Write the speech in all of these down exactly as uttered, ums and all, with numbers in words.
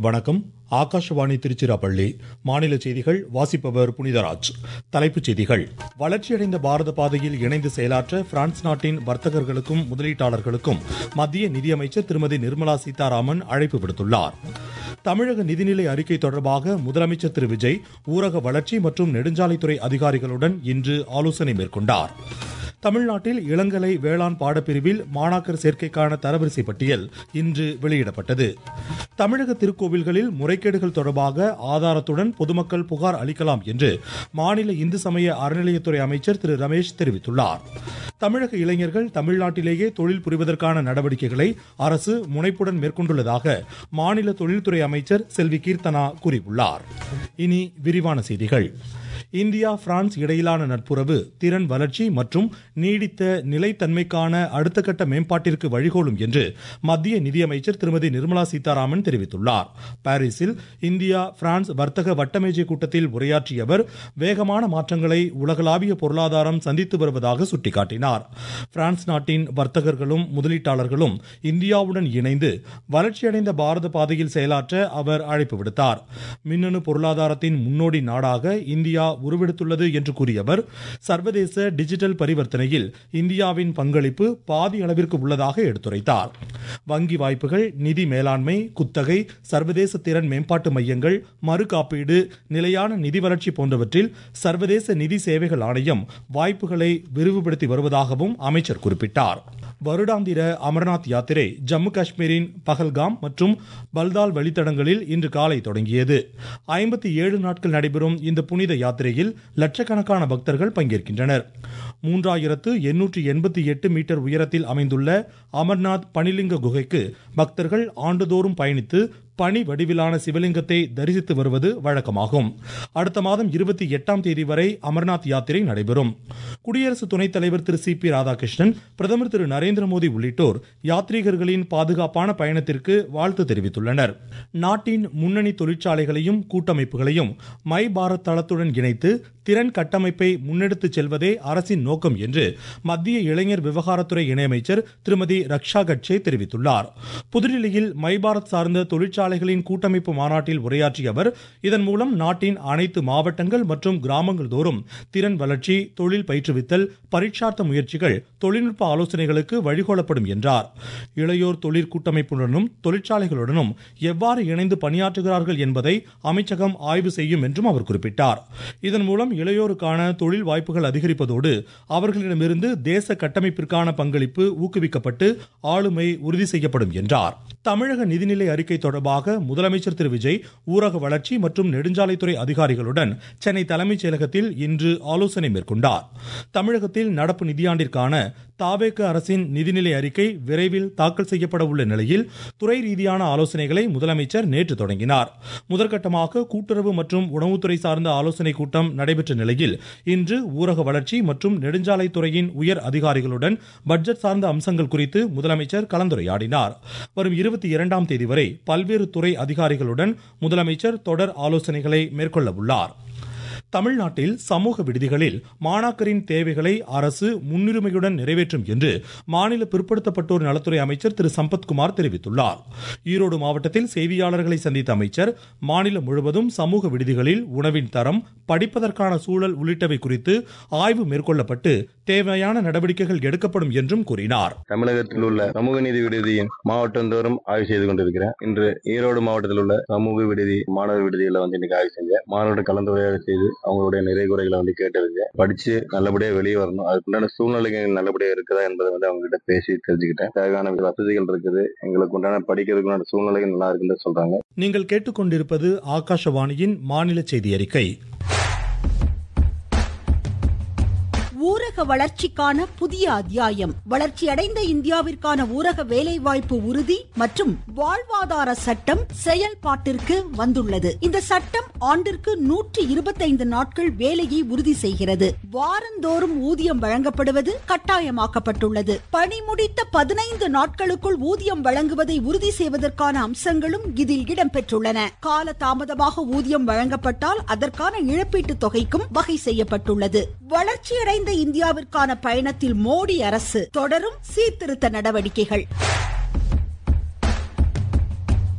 வணக்கம். ஆகாஷவாணி திருச்சிராப்பள்ளி. மாநில செய்திகள் வாசிப்பவர் புனிதராஜ். தலைப்புச் செய்திகள். வளர்ச்சியடைந்த பாரத பாதையில் இணைந்து செயலாற்ற பிரான்ஸ் நாட்டின் வர்த்தகர்களுக்கும் முதலீட்டாளர்களுக்கும் மத்திய நிதியமைச்சர் திருமதி நிர்மலா சீதாராமன் அழைப்பு விடுத்துள்ளார். தமிழக நிதிநிலை அறிக்கை தொடர்பாக முதலமைச்சர் திரு விஜய் ஊரக வளர்ச்சி மற்றும் நெடுஞ்சாலைத்துறை அதிகாரிகளுடன் இன்று ஆலோசனை மேற்கொண்டார். தமிழ்நாட்டில் இளங்கலை வேளாண் பாடப்பிரிவில் மாணாக்கர் சேர்க்கைக்கான தரவரிசை பட்டியல் இன்று வெளியிடப்பட்டது. தமிழக திருக்கோவில்களில் முறைகேடுகள் தொடர்பாக ஆதாரத்துடன் பொதுமக்கள் புகார் அளிக்கலாம் என்று மாநில இந்து சமய அறநிலையத்துறை அமைச்சர் திரு ரமேஷ் தெரிவித்துள்ளார். தமிழக இளைஞர்கள் தமிழ்நாட்டிலேயே தொழில் புரிவதற்கான நடவடிக்கைகளை அரசு முனைப்புடன் மேற்கொண்டுள்ளதாக மாநில தொழில்துறை அமைச்சர் செல்வி கீர்த்தனா கூறியுள்ளார். இனி விரிவான செய்திகள். இந்தியா பிரான்ஸ் இடையிலான நட்புறவு திறன் வளர்ச்சி மற்றும் நீடித்த நிலைத்தன்மைக்கான அடுத்த கட்ட மேம்பாட்டிற்கு வழிகோலும் என்று மத்திய நிதியமைச்சர் திருமதி நிர்மலா சீதாராமன் தெரிவித்துள்ளார். பாரிஸில் இந்தியா பிரான்ஸ் வர்த்தக வட்டமேஜை கூட்டத்தில் உரையாற்றிய அவர் வேகமான மாற்றங்களை உலகளாவிய பொருளாதாரம் சந்தித்து வருவதாக சுட்டிக்காட்டினார். பிரான்ஸ் நாட்டின் வர்த்தகர்களும் முதலீட்டாளர்களும் இந்தியாவுடன் இணைந்து வளர்ச்சியடைந்த பாரத பாதையில் செயலாற்ற அவர் அழைப்பு விடுத்தார். மின்னணு பொருளாதாரத்தின் முன்னோடி நாடாக இந்தியா உருவெடுத்துள்ளது என்று கூறிய அவர் சர்வதேச டிஜிட்டல் பரிவர்த்தனையில் இந்தியாவின் பங்களிப்பு பாதி அளவிற்கு உள்ளதாக எடுத்துரைத்தார். வங்கி வாய்ப்புகள், நிதி மேலாண்மை, குத்தகை, சர்வதேச திறன் மேம்பாட்டு மையங்கள், மறு காப்பீடு, நிலையான நிதி வளர்ச்சி போன்றவற்றில் சர்வதேச நிதி சேவைகள் ஆணையம் வாய்ப்புகளை விரிவுபடுத்தி வருவதாகவும் அமைச்சர் குறிப்பிட்டார். வருடாந்திர அமர்நாத் யாத்திரை ஜம்மு காஷ்மீரின் பஹல்காம் மற்றும் பல்தால் வழித்தடங்களில் இன்று காலை தொடங்கியது. ஐம்பத்தி ஏழு நாட்கள் நடைபெறும் இந்த புனித யாத்திரையில் லட்சக்கணக்கான பக்தர்கள் பங்கேற்கின்றனர். மூன்றாயிரத்து எண்ணூற்று எண்பத்தி எட்டு மீட்டர் உயரத்தில் அமைந்துள்ள அமர்நாத் பனிலிங்க குகைக்கு பக்தர்கள் ஆண்டுதோறும் பயணித்து பனி வடிவிலான சிவலிங்கத்தை தரிசித்து வருவது வழக்கமாகும். அடுத்த மாதம் இருபத்தி எட்டாம் தேதி வரை அமர்நாத் யாத்திரை நடைபெறும். குடியரசு துணைத் தலைவர் திரு சி பி ராதாகிருஷ்ணன், பிரதமர் திரு நரேந்திர மோடி உள்ளிட்டோர் யாத்ரீகர்களின் பாதுகாப்பான பயணத்திற்கு வாழ்த்து தெரிவித்துள்ளனர். நாட்டின் முன்னணி தொழிற்சாலைகளையும் கூட்டமைப்புகளையும் மை பாரத் தளத்துடன் இணைத்து திறன் கட்டமைப்பை முன்னெடுத்துச் செல்வதே அரசின் நோக்கம் என்று மத்திய இளைஞர் விவகாரத்துறை இணையமைச்சர் திருமதி ரக்ஷா கட்சே தெரிவித்துள்ளார். புதுடில்லியில் மை பாரத் சார்ந்த தொழிற்சாலைகளின் கூட்டமைப்பு மாநாட்டில் உரையாற்றிய அவர் இதன் மூலம் நாட்டின் அனைத்து மாவட்டங்கள் மற்றும் கிராமங்கள் தோறும் திறன் வளர்ச்சி, தொழில் பயிற்றுவித்தல், பரீட்சார்த்த முயற்சிகள், தொழில்நுட்ப ஆலோசனைகளுக்கு வழிகோலப்படும் என்றார். இளையோர் தொழிற் கூட்டமைப்புடனும் தொழிற்சாலைகளுடனும் எவ்வாறு இணைந்து பணியாற்றுகிறார்கள் என்பதை அமைச்சகம் ஆய்வு செய்யும் என்றும் அவர் குறிப்பிட்டார். இதன் மூலம் இளையோருக்கான தொழில் வாய்ப்புகள் அதிகரிப்பதோடு அவர்களிடமிருந்து தேச கட்டமைப்பிற்கான பங்களிப்பு ஊக்குவிக்கப்பட்டு ஆளுமை உறுதி செய்யப்படும் என்றார். தமிழக நிதிநிலை அறிக்கை தொடர்பாக முதலமைச்சர் திரு விஜய் ஊரக வளர்ச்சி மற்றும் நெடுஞ்சாலைத்துறை அதிகாரிகளுடன் சென்னை தலைமைச் செயலகத்தில் இன்று ஆலோசனை மேற்கொண்டார். தமிழகத்தில் நடப்பு நிதியாண்டிற்கான தாவேக அரசின் நிதிநிலை அறிக்கை விரைவில் தாக்கல் செய்யப்பட உள்ள நிலையில் துறை ரீதியான ஆலோசனைகளை முதலமைச்சர் நேற்று தொடங்கினார். முதற்கட்டமாக கூட்டுறவு மற்றும் உணவுத்துறை சார்ந்த ஆலோசனை கூட்டம் நடைபெற்ற நிலையில் இன்று ஊரக வளர்ச்சி மற்றும் நெடுஞ்சாலைத்துறையின் உயர் அதிகாரிகளுடன் பட்ஜெட் சார்ந்த அம்சங்கள் குறித்து முதலமைச்சர் கலந்துரையாடினார். வரும் இருபத்தி இரண்டாம் தேதி வரை பல்வேறு துறை அதிகாரிகளுடன் முதலமைச்சர் தொடர் ஆலோசனைகளை மேற்கொள்ள உள்ளார். தமிழ்நாட்டில் சமூக விடுதிகளில் மாணாக்கரின் தேவைகளை அரசு முன்னுரிமையுடன் நிறைவேற்றும் என்று மாநில பிற்படுத்தப்பட்டோர் நலத்துறை அமைச்சர் திரு சம்பத்குமார் தெரிவித்துள்ளார். ஈரோடு மாவட்டத்தில் செய்தியாளர்களை சந்தித்த அமைச்சர் மாநிலம் முழுவதும் சமூக விடுதிகளில் உணவின் தரம், படிப்பதற்கான சூழல் உள்ளிட்டவை குறித்து ஆய்வு மேற்கொள்ளப்பட்டு தேவையான நடவடிக்கைகள் எடுக்கப்படும் என்றும் கூறினார். தமிழகத்தில் உள்ள சமூக நீதி விடுதியின் மாவட்டந்தோறும் ஆய்வு செய்து கொண்டிருக்கிறேன். இன்று ஈரோடு மாவட்டத்தில் உள்ள சமூக விடுதி மாணவர் விடுதிகளை வந்து இன்னைக்கு ஆய்வு செஞ்சேன். மாணவர்கள் கலந்துரையாடல் செய்து அவங்களுடைய நிறை குறைகளை வந்து கேட்டறிஞ்சேன். படிச்சு நல்லபடியா வெளியே வரணும், அதுக்குண்டான சூழ்நிலைகள் நல்லபடியா இருக்குதா என்பதை வந்து அவங்க கிட்ட பேசி தெரிஞ்சுக்கிட்டேன். தேவையான வசதிகள் இருக்குது, எங்களுக்கு உண்டான படிக்கிறதுக்குண்டான சூழ்நிலைகள் நல்லா இருக்குன்னு சொல்றாங்க. நீங்கள் கேட்டுக்கொண்டிருப்பது ஆகாஷவாணியின் மாநில செய்தி அறிக்கை. ஊரக வளர்ச்சிக்கான புதிய அத்தியாயம். வளர்ச்சியடைந்த இந்தியாவிற்கான ஊரக வேலைவாய்ப்பு உறுதி மற்றும் வாழ்வாதார சட்டம் செயல்பாட்டிற்கு வந்துள்ளது. இந்த சட்டம் ஆண்டிற்கு நூற்றி இருபத்தைந்து நாட்கள் வேலையை உறுதி செய்கிறது. வாரந்தோறும் ஊதியம் வழங்கப்படுவது கட்டாயமாக்கப்பட்டுள்ளது. பணி முடித்த பதினைந்து நாட்களுக்குள் ஊதியம் வழங்குவதை உறுதி செய்வதற்கான அம்சங்களும் இதில் இடம்பெற்றுள்ளன. கால தாமதமாக ஊதியம் வழங்கப்பட்டால் அதற்கான இழப்பீட்டு தொகைக்கும் வகை செய்யப்பட்டுள்ளது. வளர்ச்சியடைந்த இந்தியாவிற்கான பயணத்தில் மோடி அரசு தொடரும் சீர்திருத்த நடவடிக்கைகள்.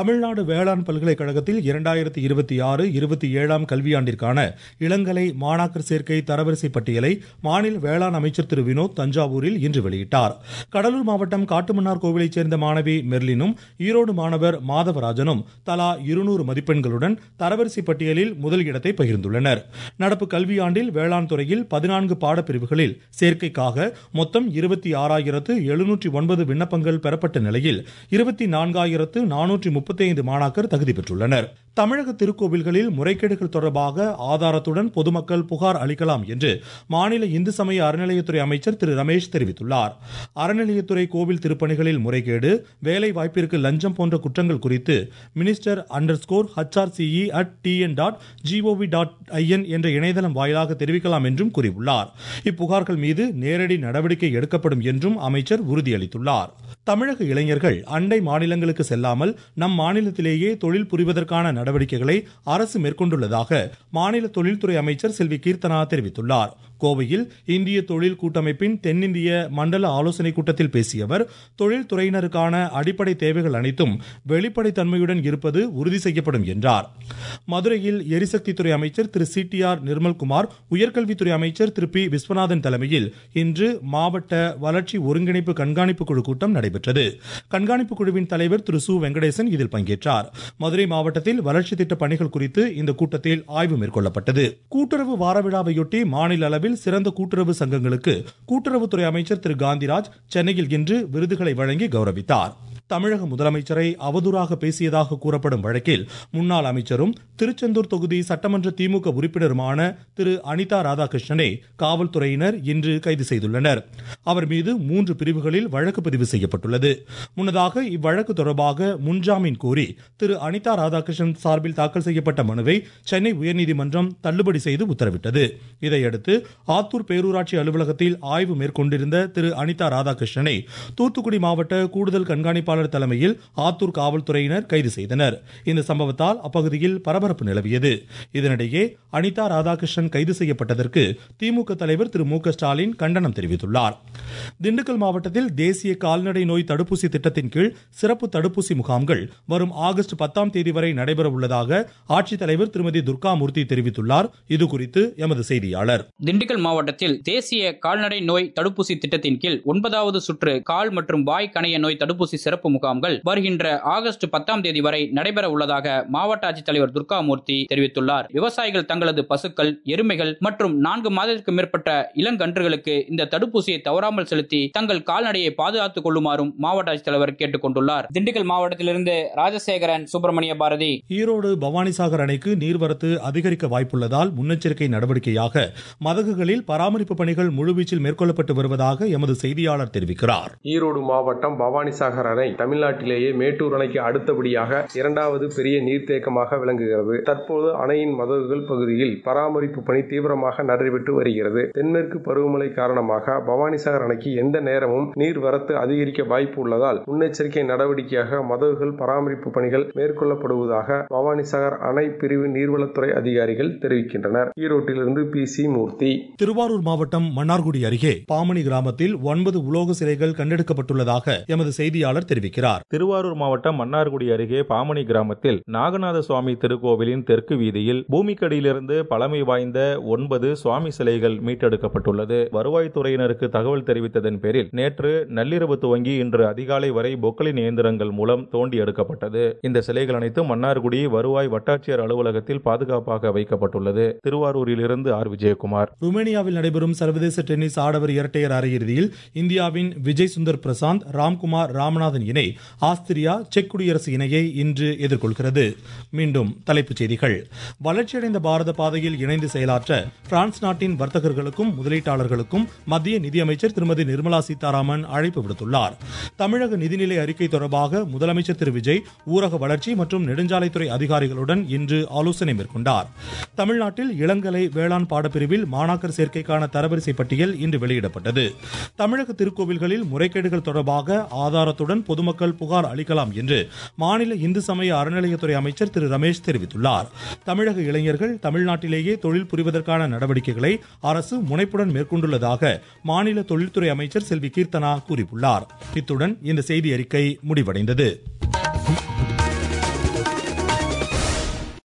தமிழ்நாடு வேளாண் பல்கலைக்கழகத்தில் இரண்டாயிரத்தி இருபத்தி ஆறு இருபத்தி ஏழாம் கல்வியாண்டிற்கான இளங்கலை மாணாக்கர் சேர்க்கை தரவரிசை பட்டியலை மாநில வேளாண் அமைச்சர் திரு வினோத் தஞ்சாவூரில் இன்று வெளியிட்டார். கடலூர் மாவட்டம் காட்டுமன்னார் கோவிலைச் சேர்ந்த மாணவி மெர்லினும் ஈரோடு மாணவர் மாதவராஜனும் தலா இருநூறு மதிப்பெண்களுடன் தரவரிசை பட்டியலில் முதல் இடத்தை பகிர்ந்துள்ளனர். நடப்பு கல்வியாண்டில் வேளாண் துறையில் பதினான்கு பாடப்பிரிவுகளில் சேர்க்கைக்காக மொத்தம் இருபத்தி ஆறாயிரத்து எழுநூற்றி ஒன்பது விண்ணப்பங்கள் பெறப்பட்ட நிலையில் இருபத்தி நான்காயிரத்து நானூற்றி முப்பத்தி ஐந்து மாணாக்கர் தகுதி பெற்றுள்ளனர். தமிழக திருக்கோவில்களில் முறைகேடுகள் தொடர்பாக ஆதாரத்துடன் பொதுமக்கள் புகார் அளிக்கலாம் என்று மாநில இந்து சமய அறநிலையத்துறை அமைச்சர் திரு ரமேஷ் தெரிவித்துள்ளார். அறநிலையத்துறை கோவில் திருப்பணிகளில் முறைகேடு, வேலை வாய்ப்பிற்கு லஞ்சம் போன்ற குற்றங்கள் குறித்து minister underscore HRCE at TN dot GOV dot IN என்ற இணையதளம் வாயிலாக தெரிவிக்கலாம் என்றும் கூறியுள்ளார். இப்புகார்கள் மீது நேரடி நடவடிக்கை எடுக்கப்படும் என்றும் அமைச்சர் உறுதியளித்துள்ளார். தமிழக இளைஞர்கள் அண்டை மாநிலங்களுக்கு செல்லாமல் நம் மாநிலத்திலேயே தொழில் புரிவதற்கான நடவடிக்கைகளை அரசு மேற்கொண்டுள்ளதாக மாநில தொழில்துறை அமைச்சர் செல்வி கீர்த்தனா தெரிவித்துள்ளார். கோவையில் இந்திய தொழில் கூட்டமைப்பின் தென்னிந்திய மண்டல ஆலோசனை கூட்டத்தில் பேசிய அவர், தொழில்துறையினருக்கான அடிப்படை தேவைகள் அனைத்தும் வெளிப்படைத்தன்மையுடன் இருப்பது உறுதி செய்யப்படும் என்றார். மதுரையில் எரிசக்தித்துறை அமைச்சர் திரு சி டி ஆர் நிர்மல்குமார், உயர்கல்வித்துறை அமைச்சர் திரு பி விஸ்வநாதன் தலைமையில் இன்று மாவட்ட வளர்ச்சி ஒருங்கிணைப்பு கண்காணிப்பு குழு கூட்டம் நடைபெற்றது. கண்காணிப்பு குழுவின் தலைவர் திரு சு வெங்கடேசன் இதில் பங்கேற்றார். மதுரை மாவட்டத்தில் வளர்ச்சி திட்ட பணிகள் குறித்து இந்த கூட்டத்தில் ஆய்வு மேற்கொள்ளப்பட்டது. கூட்டுறவு வார விழாவையொட்டி மாநில அளவில் சிறந்த கூட்டுறவு சங்கங்களுக்கு கூட்டுறவுத்துறை அமைச்சர் திரு காந்திராஜ் சென்னையில் இன்று விருதுகளை வழங்கி கௌரவித்தார். தமிழக முதலமைச்சரை அவதூறாக பேசியதாக கூறப்படும் வழக்கில் முன்னாள் அமைச்சரும் திருச்செந்தூர் தொகுதி சட்டமன்ற திமுக உறுப்பினருமான திரு அனிதா ராதாகிருஷ்ணனை காவல்துறையினர் இன்று கைது செய்துள்ளனர். அவர் மீது மூன்று பிரிவுகளில் வழக்கு பதிவு செய்யப்பட்டுள்ளது. முன்னதாக இவ்வழக்கு தொடர்பாக முன்ஜாமீன் கோரி திரு அனிதா ராதாகிருஷ்ணன் சார்பில் தாக்கல் செய்யப்பட்ட மனுவை சென்னை உயர்நீதிமன்றம் தள்ளுபடி செய்து உத்தரவிட்டது. இதையடுத்து ஆத்தூர் பேரூராட்சி அலுவலகத்தில் ஆய்வு மேற்கொண்டிருந்த திரு அனிதா ராதாகிருஷ்ணனை தூத்துக்குடி மாவட்ட கூடுதல் கண்காணிப்பாளர் தலைமையில் ஆத்தூர் காவல்துறையினர் கைது செய்தனர். இந்த சம்பவத்தால் அப்பகுதியில் பரபரப்பு நிலவியது. இதனிடையே அனிதா ராதாகிருஷ்ணன் கைது செய்யப்பட்டதற்கு திமுக தலைவர் திரு மு க ஸ்டாலின் கண்டனம் தெரிவித்துள்ளார். திண்டுக்கல் மாவட்டத்தில் தேசிய கால்நடை நோய் தடுப்பூசி திட்டத்தின் கீழ் சிறப்பு தடுப்பூசி முகாம்கள் வரும் ஆகஸ்ட் பத்தாம் தேதி வரை நடைபெற உள்ளதாக ஆட்சித்தலைவர் திருமதி துர்காமூர்த்தி தெரிவித்துள்ளார். இதுகுறித்து எமது செய்தியாளர். திண்டுக்கல் மாவட்டத்தில் தேசிய கால்நடை நோய் தடுப்பூசி திட்டத்தின் கீழ் ஒன்பதாவது சுற்று கால் மற்றும் வாய் கணைய நோய் தடுப்பூசி சிறப்பு முகாம்கள் வருகின்ற ஆகஸ்ட் பத்தாம் தேதி வரை நடைபெற உள்ளதாக மாவட்ட ஆட்சித்தலைவர் துர்காமூர்த்தி தெரிவித்துள்ளார். விவசாயிகள் தங்களது பசுக்கள், எருமைகள் மற்றும் நான்கு மாதத்திற்கு மேற்பட்ட இளங்கன்றுகளுக்கு இந்த தடுப்பூசியை தவறாமல் செலுத்தி தங்கள் கால்நடையை பாதுகாத்துக் கொள்ளுமாறும் மாவட்ட ஆட்சித்தலைவர் கேட்டுக் கொண்டுள்ளார். திண்டுக்கல் மாவட்டத்திலிருந்து ராஜசேகரன், சுப்பிரமணிய பாரதி. ஈரோடு பவானிசாகர் அணைக்கு நீர்வரத்து அதிகரிக்க வாய்ப்புள்ளதால் முன்னெச்சரிக்கை நடவடிக்கையாக மதகுகளில் பராமரிப்பு பணிகள் முழுவீச்சில் மேற்கொள்ளப்பட்டு வருவதாக எமது செய்தியாளர் தெரிவிக்கிறார். ஈரோடு மாவட்டம் பவானிசாகர் அணை தமிழ்நாட்டிலேயே மேட்டூர் அணைக்கு அடுத்தபடியாக இரண்டாவது பெரிய நீர்த்தேக்கமாக விளங்குகிறது. தற்போது அணையின் மதகுகள் பகுதியில் பராமரிப்பு பணி தீவிரமாக நடைபெற்று வருகிறது. தென்மேற்கு பருவமழை காரணமாக பவானிசாகர் அணைக்கு எந்த நேரமும் நீர்வரத்து அதிகரிக்க வாய்ப்பு உள்ளதால் முன்னெச்சரிக்கை நடவடிக்கையாக மதகுகள் பராமரிப்பு பணிகள் மேற்கொள்ளப்படுவதாக பவானிசாகர் அணை பிரிவு நீர்வளத்துறை அதிகாரிகள் தெரிவிக்கின்றனர். ஈரோட்டிலிருந்து பி சி மூர்த்தி. திருவாரூர் மாவட்டம் மன்னார்குடி அருகே பாமணி கிராமத்தில் ஒன்பது உலோக சிலைகள் கண்டெடுக்கப்பட்டுள்ளதாக எமது செய்தியாளர் தெரிவிக்கிறார். திருவாரூர் மாவட்டம் மன்னார்குடி அருகே பாமணி கிராமத்தில் நாகநாத சுவாமி திருக்கோவிலின் தெற்கு வீதியில் பூமிக்கடியிலிருந்து பழமை வாய்ந்த ஒன்பது சுவாமி சிலைகள் மீட்டெடுக்கப்பட்டுள்ளது. வருவாய்த்துறையினருக்கு தகவல் தெரிவித்ததன் பேரில் நேற்று நள்ளிரவு துவங்கி இன்று அதிகாலை வரை பொக்களின் இயந்திரங்கள் மூலம் தோண்டி எடுக்கப்பட்டது. இந்த சிலைகள் அனைத்தும் மன்னார்குடி வருவாய் வட்டாட்சியர் அலுவலகத்தில் பாதுகாப்பாக வைக்கப்பட்டுள்ளது. திருவாரூரில் இருந்து ஆர் விஜயகுமார். ருமேனியாவில் நடைபெறும் சர்வதேச டென்னிஸ் ஆடவர் இரட்டையர் அரையிறுதியில் இந்தியாவின் விஜய் சுந்தர் பிரசாந்த், ராம்குமார் ராமநாதன் இணை ஆஸ்திரியா செக் குடியரசு இணையை இன்று எதிர்கொள்கிறது. மீண்டும் தலைப்புச் செய்திகள். வளர்ச்சியடைந்த பாரத பாதையில் இணைந்து செயலாற்ற பிரான்ஸ் நாட்டின் வர்த்தகர்களுக்கும் முதலீட்டாளர்களுக்கும் மத்திய நிதியமைச்சர் திருமதி நிர்மலா சீதாராமன் அழைப்பு விடுத்துள்ளார். தமிழக நிதிநிலை அறிக்கை தொடர்பாக முதலமைச்சர் திரு விஜய் ஊரக வளர்ச்சி மற்றும் நெடுஞ்சாலைத்துறை அதிகாரிகளுடன் இன்று ஆலோசனை மேற்கொண்டார். தமிழ்நாட்டில் இளங்கலை வேளாண் பாடப்பிரிவில் மாணாக்கர் சேர்க்கைக்கான தரவரிசை பட்டியல் இன்று வெளியிடப்பட்டது. தமிழக திருக்கோவில்களில் முறைகேடுகள் தொடர்பாக ஆதாரத்துடன் பொதுமக்கள் புகார் அளிக்கலாம் என்று மாநில இந்து சமய அறநிலையத்துறை அமைச்சர் திரு ரமேஷ் தெரிவித்துள்ளார். தமிழக இளைஞர்கள் தமிழ்நாட்டிலேயே தொழில் புரிவதற்கான நடவடிக்கைகளை அரசு முனைப்புடன் மேற்கொண்டுள்ளதாக மாநில தொழில்துறை அமைச்சர் செல்வி கீர்த்தனா கூறியுள்ளார். இத்துடன் இந்த செய்தி அறிக்கை முடிவடைந்தது.